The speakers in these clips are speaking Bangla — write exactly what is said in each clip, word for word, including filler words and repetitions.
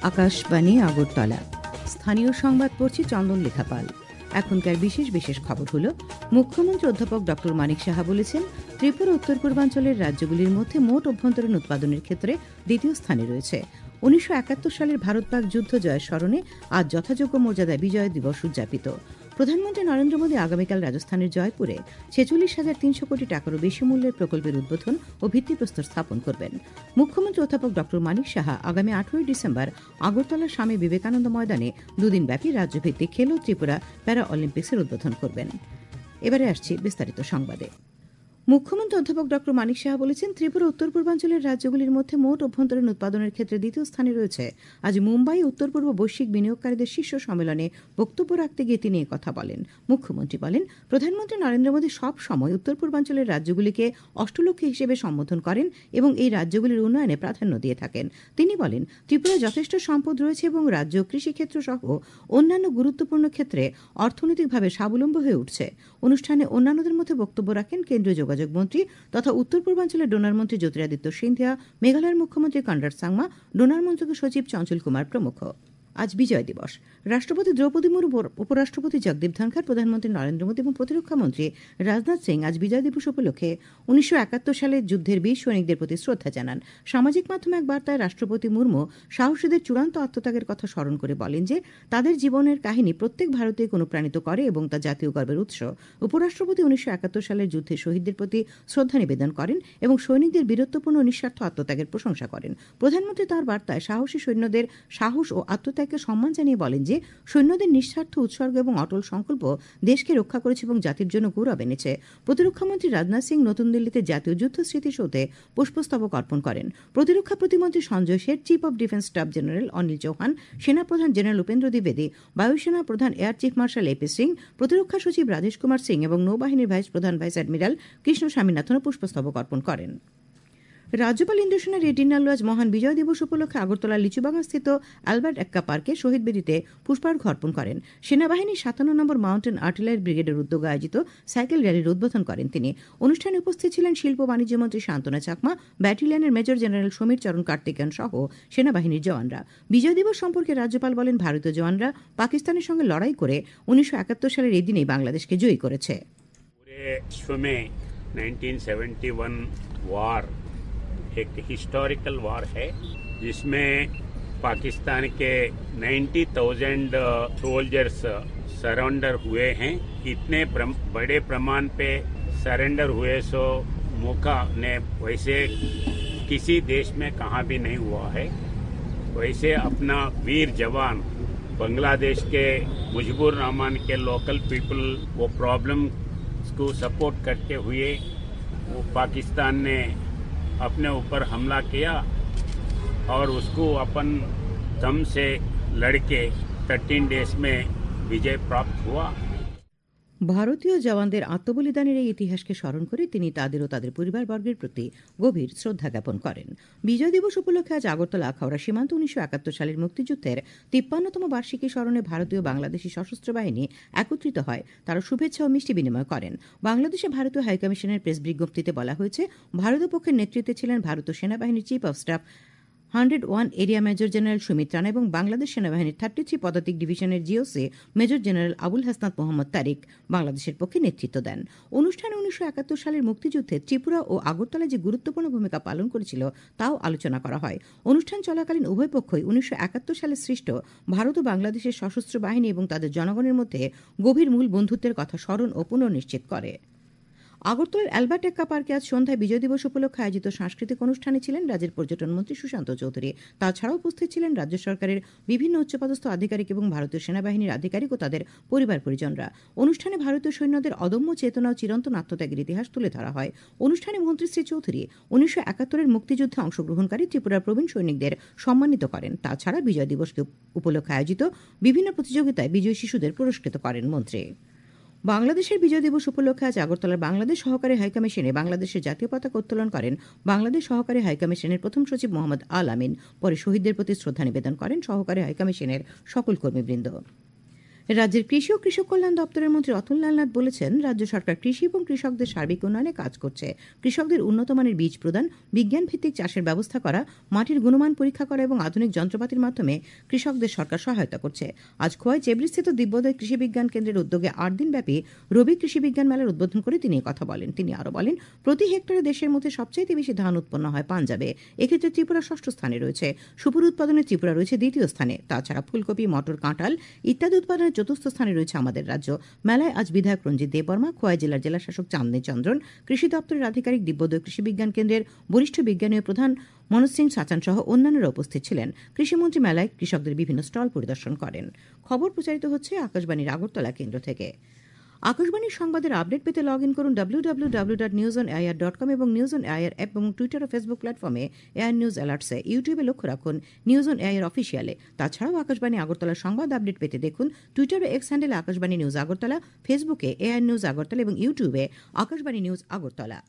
আকাশবাণী আগরতলা। স্থানীয় সংবাদ পড়ছি চন্দন লেখাপাল। এখনকার বিশেষ বিশেষ খবর হল, মুখ্যমন্ত্রী অধ্যাপক ডক্টর মানিক সাহা বলেছেন, ত্রিপুরা উত্তর পূর্বাঞ্চলের রাজ্যগুলির মধ্যে মোট অভ্যন্তরীণ উৎপাদনের ক্ষেত্রে দ্বিতীয় স্থানে রয়েছে। উনিশশো একাত্তর সালের ভারত পাক যুদ্ধ জয়ের স্মরণে আজ যথাযোগ্য মর্যাদায় বিজয় দিবস উদযাপিত। প্রধানমন্ত্রী নরেন্দ্র মোদী আগামীকাল রাজস্থানের জয়পুরে ছেচল্লিশ হাজার তিনশো কোটি টাকারও বেশি মূল্যের প্রকল্পের উদ্বোধন ও ভিত্তিপ্রস্তর স্থাপন করবেন। মুখ্যমন্ত্রী অধ্যাপক ডক্টর মানিক সাহা আগামী আঠারোই ডিসেম্বর আগরতলার স্বামী বিবেকানন্দ ময়দানে দুদিনব্যাপী রাজ্যভিত্তিক খেলো ত্রিপুরা প্যারা অলিম্পিক্সের উদ্বোধন করবেন। এবারে আসছি বিস্তারিত সংবাদে। মুখ্যমন্ত্রী অধ্যাপক ডক্টর মানিক সাহা বলেছেন, ত্রিপুরা উত্তর পূর্বাঞ্চলের রাজ্যগুলির মধ্যে মোট অভ্যন্তরীণ উৎপাদনের ক্ষেত্রে দ্বিতীয় স্থানে রয়েছে। আজ মুম্বাই উত্তর পূর্ব বৈশ্বিক বিনিয়োগকারীদের শীর্ষ সম্মেলনে বক্তব্য রাখতে গিয়ে তিনি কথা বলেন। মুখ্যমন্ত্রী বলেন, প্রধানমন্ত্রী নরেন্দ্র মোদী সব সময় উত্তর পূর্বাঞ্চলের রাজ্যগুলিকে অষ্টলক্ষ্মী হিসেবে সম্বোধন করেন এবং এই রাজ্যগুলির উন্নয়নে প্রাধান্য দিয়ে থাকেন। তিনি বলেন, ত্রিপুরায় যথেষ্ট সম্পদ রয়েছে এবং রাজ্য কৃষিক্ষেত্র সহ অন্যান্য গুরুত্বপূর্ণ ক্ষেত্রে অর্থনৈতিকভাবে স্বাবলম্বী হয়ে উঠছে। অনুষ্ঠানে অন্যান্যদের মধ্যে বক্তব্য রাখেন কেন্দ্রীয় যোগাযোগ মন্ত্রী তথা উত্তর পূর্বাঞ্চলের ডোনার মন্ত্রী জ্যোতিরাদিত্য সিন্ধিয়া, মেঘালয়ের মুখ্যমন্ত্রী কনরাড সাংমা, ডোনার মন্ত্রকের সচিব চঞ্চল কুমার প্রমুখ। আজ বিজয় দিবস। রাষ্ট্রপতি দ্রৌপদী মুর্মু, উপরাষ্ট্রপতি জগদীপ ধনখড়, প্রধানমন্ত্রী নরেন্দ্র মোদী এবং প্রতিরক্ষা মন্ত্রী রাজনাথ সিং আজ বিজয় দিবস উপলক্ষে উনিশশো একাত্তর সালের যুদ্ধের বীর সৈনিকদের প্রতি শ্রদ্ধা জানান। সামাজিক মাধ্যমে এক বার্তায় রাষ্ট্রপতি মুর্মু সাহসীদের চূড়ান্ত আত্মত্যাগের কথা স্মরণ করে বলেন যে তাদের জীবনের কাহিনী প্রত্যেক ভারতীয়কে অনুপ্রাণিত করে এবং তা জাতীয় গর্বের উৎস। উপরাষ্ট্রপতি উনিশশো একাত্তর সালের যুদ্ধের শহীদদের প্রতি শ্রদ্ধা নিবেদন করেন এবং সৈনিকদের বীরত্বপূর্ণ নিঃস্বার্থ আত্মত্যাগের প্রশংসা করেন। প্রধানমন্ত্রী তাঁর বার্তায় সাহসী সৈন্যদের সাহস ও আত্মত্যাগকে সম্মান জানিয়ে বলেন যে সৈন্যদের নিঃস্বার্থ উৎসর্গ এবং অটল সংকল্প দেশকে রক্ষা করেছে এবং জাতির জন্য গৌরব এনেছে। প্রতিরক্ষামন্ত্রী রাজনাথ সিং নতুন দিল্লিতে জাতীয় যুদ্ধ স্মৃতিসৌধে পুষ্পস্তবক অর্পণ করেন। প্রতিরক্ষা প্রতিমন্ত্রী Sanjay Seth, chief of defence staff general Anil Chauhan, সেনাপ্রধান জেনারেল উপেন্দ্র দ্বিবেদী, বায়ুসেনা প্রধান air chief marshal AP Singh, প্রতিরক্ষা সচিব রাজেশ কুমার সিং এবং নৌবাহিনীর ভাইস প্রধান ভাইস অ্যাডমিরাল কৃষ্ণ স্বামীনাথনও পুষ্পস্তবক অর্পণ করেন। রাজ্যপাল ইন্দ্রসেনা রেড্ডি নাল্লু আজ মহান বিজয় দিবস উপলক্ষে আগরতলার লিচুবাগান স্থিত অ্যালবার্ট এক্কা পার্কে শহীদ বেদিতে পুষ্পার্ঘ্য অর্পণ করেন। সেনাবাহিনীর সাতান্ন নম্বর মাউন্টেন আর্টিলারি ব্রিগেডের উদ্যোগে আয়োজিত সাইকেল র্যালির উদ্বোধন করেন তিনি। অনুষ্ঠানে উপস্থিত ছিলেন শিল্প বাণিজ্য মন্ত্রী শান্তনা চাকমা, ব্যাটালিয়নের মেজর জেনারেল সমীর চরণ কার্তিকেয়ন সহ সেনাবাহিনীর জওয়ানরা। বিজয় দিবস সম্পর্কে রাজ্যপাল বলেন, ভারতীয় জওয়ানরা পাকিস্তানের সঙ্গে লড়াই করে উনিশশো একাত্তর সালের এই দিনেই বাংলাদেশকে জয়ী করেছে। एक हिस्टोरिकल वॉर है जिसमें पाकिस्तान के नब्बे हज़ार सोल्जर्स सरेंडर हुए हैं। इतने प्रम, बड़े प्रमाण पे सरेंडर हुए सो मौका ने वैसे किसी देश में कहाँ भी नहीं हुआ है। वैसे अपना वीर जवान बांग्लादेश के मुजबुर रहमान के लोकल पीपल वो प्रॉब्लम को सपोर्ट करते हुए वो पाकिस्तान ने अपने ऊपर हमला किया और उसको अपन दम से लड़के तेरह डेज में विजय प्राप्त हुआ। ভারতীয় জওয়ানদের আত্মবলিদানের এই ইতিহাসকে স্মরণ করে তিনি তাদের ও তাদের পরিবারবর্গের প্রতি গভীর শ্রদ্ধা জ্ঞাপন করেন। বিজয় দিবস উপলক্ষে আজ আগরতলা আখাউড়া সীমান্ত উনিশশো একাত্তর সালের মুক্তিযুদ্ধের তিপ্পান্নতম বার্ষিকী স্মরণে ভারতীয় বাংলাদেশি সশস্ত্র বাহিনী একত্রিত হয়। তারা শুভেচ্ছা ও মিষ্টি বিনিময় করেন। বাংলাদেশে ভারতীয় হাইকমিশনের প্রেস বিজ্ঞপ্তিতে বলা হয়েছে, ভারতীয় পক্ষের নেতৃত্বে ছিলেন ভারতীয় সেনাবাহিনীর chief of staff hundred one area major general Sumit Rana এবং বাংলাদেশ সেনাবাহিনীর থার্টি থ্রি পদাতিক ডিভিশনের GOC major general Abul Hasnat Mohammad Tariq বাংলাদেশের পক্ষে নেতৃত্ব দেন। অনুষ্ঠানে উনিশশো একাত্তর সালের মুক্তিযুদ্ধে ত্রিপুরা ও আগরতলা যে গুরুত্বপূর্ণ ভূমিকা পালন করেছিল তাও আলোচনা করা হয়। অনুষ্ঠান চলাকালীন উভয় পক্ষই উনিশশো একাত্তর সালে সৃষ্ট ভারত ও বাংলাদেশের সশস্ত্র বাহিনী এবং তাদের জনগণের মধ্যে গভীর মূল বন্ধুত্বের কথা স্মরণ ও পুনর্নিশ্চিত করে। আগরতলার অ্যালবার্ট এক্কা পার্কে আজ সন্ধ্যায় বিজয় দিবস উপলক্ষে আয়োজিত সাংস্কৃতিক অনুষ্ঠানে ছিলেন রাজ্যের পর্যটন মন্ত্রী সুশান্ত চৌধুরী। তাছাড়াও উপস্থিত ছিলেন রাজ্য সরকারের বিভিন্ন উচ্চপদস্থ আধিকারিক এবং ভারতীয় সেনাবাহিনীর আধিকারিক ও তাদের পরিবার পরিজনরা। অনুষ্ঠানে ভারতীয় সৈন্যদের অদম্য চেতনা ও চিরন্তন আত্মত্যাগের ইতিহাস তুলে ধরা হয়। অনুষ্ঠানে মন্ত্রী শ্রী চৌধুরী উনিশশো একাত্তরের মুক্তিযুদ্ধে অংশগ্রহণকারী ত্রিপুরার প্রবীণ সৈনিকদের সম্মানিত করেন। তাছাড়া বিজয় দিবসকে উপলক্ষে আয়োজিত বিভিন্ন প্রতিযোগিতায় বিজয়ী শিশুদের পুরস্কৃত করেন মন্ত্রী। বাংলাদেশের বিজয় দিবস উপলক্ষে আজ আগরতলার বাংলাদেশ সহকারী হাইকমিশনে বাংলাদেশের জাতীয় পতাকা উত্তোলন করেন বাংলাদেশ সহকারী হাইকমিশনের প্রথম সচিব মোহাম্মদ আল আমিন। পরে শহীদদের প্রতি শ্রদ্ধা নিবেদন করেন সহকারী হাইকমিশনের সকল কর্মীবৃন্দ। রাজ্যের কৃষি ও কৃষক কল্যাণ দপ্তরের মন্ত্রী অতুল লালনাথ বলেছেন, রাজ্য সরকার কৃষি এবং কৃষকদের সার্বিক উন্নয়নে কাজ করছে। কৃষকদের উন্নত মানের বীজ প্রদান, বিজ্ঞান ভিত্তিক চাষের ব্যবস্থা করা, মাটির গুণমান পরীক্ষা করা এবং আধুনিক যন্ত্রপাতির মাধ্যমে কৃষকদের সরকার সহায়তা করছে। আজ খোয়াই চেবড়িস্থিত দিব্যোদয় কৃষি বিজ্ঞান কেন্দ্রের উদ্যোগে আট দিনব্যাপী রবি কৃষি বিজ্ঞান মেলার উদ্বোধন করে তিনি কথা বলেন। তিনি আরও বলেন, প্রতি হেক্টরে দেশের মধ্যে সবচাইতে বেশি ধান উৎপন্ন হয় পাঞ্জাবে। এক্ষেত্রে ত্রিপুরা ষষ্ঠ স্থানে রয়েছে। সুপুর উৎপাদনে ত্রিপুরা রয়েছে দ্বিতীয় স্থানে। তাছাড়া ফুলকপি, মটর, কাঁঠাল ইত্যাদি উৎপাদনের চতুর্থ স্থানে রয়েছে আমাদের রাজ্য। মেলায় আজ বিধায়ক রঞ্জিত দেববর্মা, খোয়াই জেলার জেলা শাসক চাঁদনী চন্দ্রন, কৃষি দপ্তরের আধিকারিক, দিব্যোদয় কৃষি বিজ্ঞান কেন্দ্রের বরিষ্ঠ বিজ্ঞানী ও প্রধান মনোজ সিং সাচান সহ অন্যান্যরা উপস্থিত ছিলেন। কৃষিমন্ত্রী মেলায় কৃষকদের বিভিন্ন স্টল পরিদর্শন করেন। খবর প্রচারিত হচ্ছে আকাশবাণীর আগরতলা কেন্দ্র থেকে। আকাশবাণীর সংবাদের আপডেট পেতে লগ ইন করুন W W W dot news on AIR dot com এবং নিউজ অন এআইআর অ্যাপ এবং টুইটার ও ফেসবুক প্ল্যাটফর্মে এআইআর নিউজ অ্যালার্টসে। ইউটিউবে লক্ষ্য রাখুন নিউজ অন এআইআর অফিসিয়ালে। তাছাড়াও আকাশবাণী আগরতলার সংবাদ আপডেট পেতে দেখুন টুইটার ও এক্স হ্যান্ডেলে আকাশবাণী নিউজ আগরতলা, ফেসবুকে এআইআর নিউজ আগরতলা এবং ইউটিউবে আকাশবাণী নিউজ আগরতলা।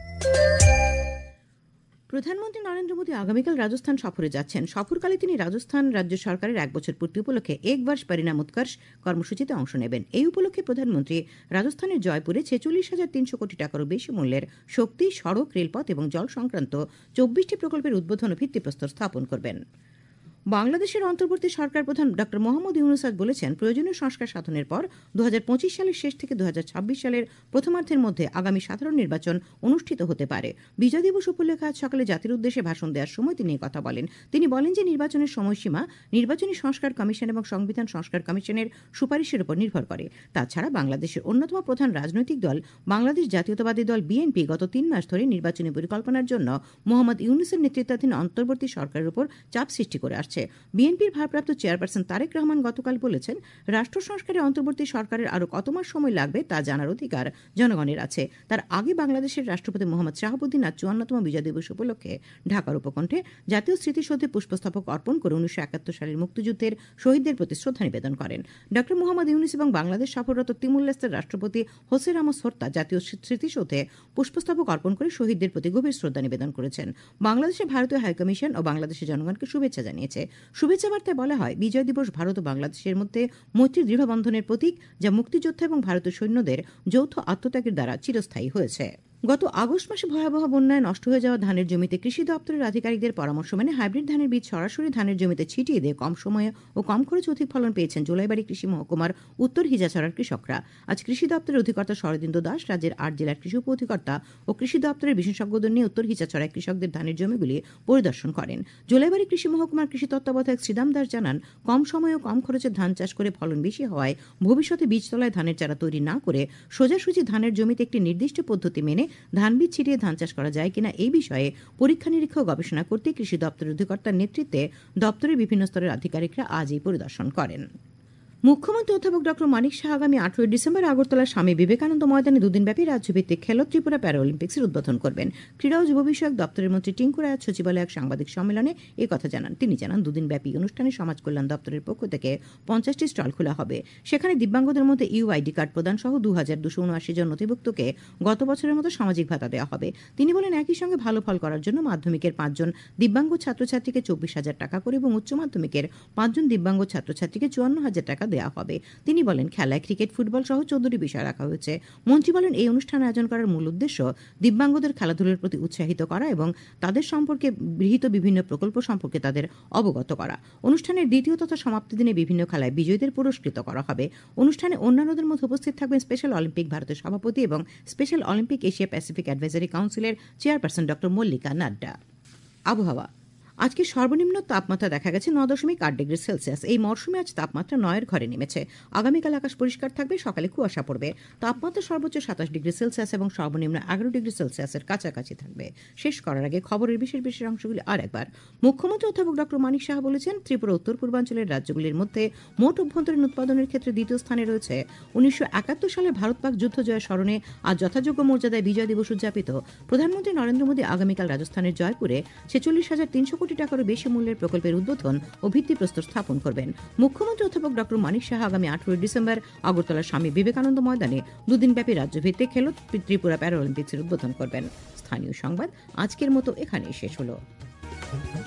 প্রধানমন্ত্রী নরেন্দ্র মোদী আগামীকাল রাজস্থান সফরে যাচ্ছেন। সফরকালে তিনি রাজস্থান রাজ্য সরকারের এক বছর পূর্তি উপলক্ষে এক বর্ষ পরিণাম উৎকর্ষ কর্মসূচিতে অংশ নেবেন। এই উপলক্ষে প্রধানমন্ত্রী রাজস্থানের জয়পুরে ছেচল্লিশ হাজার তিনশো কোটি টাকারও বেশি মূল্যের শক্তি, সড়ক, রেলপথ এবং জল সংক্রান্ত চব্বিশটি প্রকল্পের উদ্বোধন ও ভিত্তিপ্রস্তর স্থাপন করবেন। বাংলাদেশের অন্তর্বর্তী সরকার প্রধান ড মোহাম্মদ ইউনূস বলেছেন, প্রয়োজনীয় সংস্কার সাধনের পর দু হাজার পঁচিশ সালের শেষ থেকে দু হাজার ছাব্বিশ সালের প্রথমার্ধের মধ্যে আগামী সাধারণ নির্বাচন অনুষ্ঠিত হতে পারে। বিজয় দিবস উপলক্ষে আজ সকালে জাতির উদ্দেশ্যে ভাষণ দেওয়ার সময় তিনি কথা বলেন। তিনি বলেন যে নির্বাচনের সময়সীমা নির্বাচনী সংস্কার কমিশন এবং সংবিধান সংস্কার কমিশনের সুপারিশের উপর নির্ভর করে। তাছাড়া বাংলাদেশের অন্যতম প্রধান রাজনৈতিক দল বাংলাদেশ জাতীয়তাবাদী দল বিএনপি গত তিন মাস ধরে নির্বাচনী পরিকল্পনার জন্য মোহাম্মদ ইউনূসের নেতৃত্বাধীন অন্তর্বর্তী সরকারের উপর চাপ সৃষ্টি করে আসছে। বিএনপির ভারপ্রাপ্ত চেয়ারপারসন তারেক রহমান গতকাল বলেছেন, রাষ্ট্র সংস্কারে অন্তর্বর্তী সরকারের আরও কত মাস সময় লাগবে তা জানার অধিকার জনগণের আছে। তার আগে বাংলাদেশের রাষ্ট্রপতি মোহাম্মদ শাহাবুদ্দিন আজ চুয়ান্নতম বিজয় দিবস উপলক্ষে ঢাকার উপকণ্ঠে জাতীয় স্মৃতিসৌধে পুষ্পস্তবক অর্পণ করে উনিশশো একাত্তর সালের মুক্তিযুদ্ধের শহীদদের প্রতি শ্রদ্ধা নিবেদন করেন। ড মোহাম্মদ ইউনূস এবং বাংলাদেশ সফররত তিমুর-লেস্তের রাষ্ট্রপতি হোসে রামোস হর্তা জাতীয় স্মৃতিসৌধে পুষ্পস্তবক অর্পণ করে শহীদদের প্রতি গভীর শ্রদ্ধা নিবেদন করেছেন। বাংলাদেশে ভারতীয় হাইকমিশন ও বাংলাদেশের জনগণকে শুভেচ্ছা জানিয়েছে। শুভেচ্ছা বার্তায় বলা হয়, বিজয় দিবস ভারত ও বাংলাদেশের মধ্যে মৈত্রীর দৃঢ় বন্ধনের প্রতীক, যা মুক্তিযোদ্ধা এবং ভারতীয় সৈন্যদের যৌথ আত্মত্যাগের দ্বারা চিরস্থায়ী হয়েছে। গত আগস্ট মাসে ভয়াবহ বন্যায় নষ্ট হয়ে যাওয়া ধানের জমিতে কৃষি দপ্তরের আধিকারিকদের পরামর্শ মেনে হাইব্রিড ধানের বীজ সরাসরি ধানের জমিতে ছিটিয়ে দিয়ে কম সময়ে ও কম খরচে অধিক ফলন পেয়েছেন জোলাইবাড়ী কৃষি মহকুমার উত্তর হিজাছড়ার কৃষকরা। আজ কৃষি দপ্তরের অধিকর্তা শরদিন্দু দাস, রাজ্যের আট জেলার কৃষি উপ অধিকর্তা ও কৃষি দপ্তরের বিশেষজ্ঞদের নিয়ে উত্তর হিজাছড়ায় কৃষকদের ধানের জমিগুলি পরিদর্শন করেন। জোলাইবাড়ী কৃষি মহকুমার কৃষি তত্ত্বাবধায়ক শ্রীদাম দাস জানান, কম সময়ে ও কম খরচে ধান চাষ করে ফলন বেশি হওয়ায় ভবিষ্যতে বীজতলায় ধানের চারা তৈরি না করে সোজাসুজি ধানের জমিতে একটি নির্দিষ্ট পদ্ধতি মেনে ধান বীজ ছিটিয়ে ধান চাষ করা যায় কিনা এই বিষয়ে পরীক্ষা নিরীক্ষা ও গবেষণা করতে কৃষি দপ্তরের অধিকর্তার নেতৃত্বে দপ্তরের বিভিন্ন স্তরের আধিকারিকরা আজ এই পরিদর্শন করেন। মুখ্যমন্ত্রী অধ্যাপক ড মানিক সাহা আগামী আঠারোই ডিসেম্বর আগরতলার স্বামী বিবেকানন্দ ময়দানে দুদিনব্যাপী রাজ্যভিত্তিক খেলো ত্রিপুরা প্যারাঅলিম্পিক্সের উদ্বোধন করবেন। ক্রীড়া ও যুব বিষয়ক দপ্তরের মন্ত্রী টিঙ্কু রায় সচিবালয়ে এক সাংবাদিক সম্মেলনে এই কথা জানান। তিনি জানান, দুদিনব্যাপী অনুষ্ঠানে সমাজ কল্যাণ দপ্তরের পক্ষ থেকে পঞ্চাশটি স্টল খোলা হবে। সেখানে দিব্যাঙ্গদের মধ্যে ইউআইডি কার্ড প্রদান সহ দু হাজার দুশো উনআশি জন নথিভুক্তকে গত বছরের মতো সামাজিক ভাতা দেওয়া হবে। তিনি বলেন, একই সঙ্গে ভালো ফল করার জন্য মাধ্যমিকের পাঁচজন দিব্যাঙ্গ ছাত্রছাত্রীকে চব্বিশ হাজার টাকা করে এবং উচ্চ মাধ্যমিকের পাঁচজন দিব্যাঙ্গ ছাত্রছাত্রীকে চুয়ান্ন হাজার টাকা দেওয়া হবে। তিনি বলেন, খেলায় ক্রিকেট, ফুটবল সহ চোদ্দটি বিষয় রাখা হয়েছে। মন্ত্রী বলেন, এই অনুষ্ঠান আয়োজন করার মূল উদ্দেশ্য দিব্যাঙ্গদের খেলাধুলার প্রতি উৎসাহিত করা এবং তাদের সম্পর্কে গৃহীত বিভিন্ন প্রকল্প সম্পর্কে তাদের অবগত করা। অনুষ্ঠানের দ্বিতীয় তথা সমাপ্তি দিনে বিভিন্ন খেলায় বিজয়ীদের পুরস্কৃত করা হবে। অনুষ্ঠানে অন্যান্যদের মধ্যে উপস্থিত থাকবেন স্পেশাল অলিম্পিক ভারতের সভাপতি এবং special Olympic Asia Pacific advisory কাউন্সিলের চেয়ারপারসন ড মল্লিকা নাড্ডা। আবহাওয়া। আজকে সর্বনিম্ন তাপমাত্রা দেখা গেছে ন দশমিক আট ডিগ্রি সেলসিয়াস। এই মরশুমে আজ তাপমাত্রা নয়ের ঘরে নেমেছে। আগামীকাল আকাশ পরিষ্কার থাকবে, সকালে কুয়াশা পড়বে। তাপমাত্রা সর্বোচ্চ সাতাশ ডিগ্রি সেলসিয়াস এবং সর্বনিম্ন এগারো ডিগ্রি সেলসিয়াসের কাছাকাছি থাকবে। শেষ করার আগে খবরের বিশেষ বিশেষ অংশগুলি আর একবার। মুখ্যমন্ত্রী অধ্যাপক ড মানিক সাহা বলেছেন, ত্রিপুরা উত্তর পূর্বাঞ্চলের রাজ্যগুলির মধ্যে মোট অভ্যন্তরীণ উৎপাদনের ক্ষেত্রে দ্বিতীয় স্থানে রয়েছে। উনিশশো একাত্তর সালে ভারত পাক যুদ্ধ জয়ের স্মরণে আজ যথাযোগ্য মর্যাদায় বিজয় দিবস উদযাপিত। প্রধানমন্ত্রী নরেন্দ্র মোদী আগামীকাল রাজস্থানের জয়পুরে ছেচল্লিশ হাজার তিনশো কোটি টাকারও বেশি প্রকল্পের উদ্বোধন ও ভিত্তিপ্রস্তর স্থাপন করবেন। মুখ্যমন্ত্রী অধ্যাপক ড মানিক সাহা আগামী আঠারোই ডিসেম্বর আগরতলার স্বামী বিবেকানন্দ ময়দানে দুদিনব্যাপী রাজ্যভিত্তিক খেলো ত্রিপুরা প্যারাঅলিম্পিক্সের উদ্বোধন করবেন। স্থানীয় সংবাদ আজকের মতো এখানেই শেষ হলো।